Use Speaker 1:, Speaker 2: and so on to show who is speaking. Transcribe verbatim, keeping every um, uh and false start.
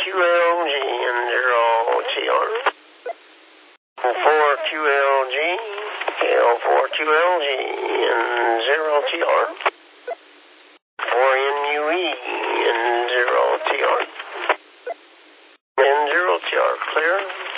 Speaker 1: L G and zero T R. four Q L G, L four Q L G and zero T R. four N U E and zero T R. And zero T R, clear.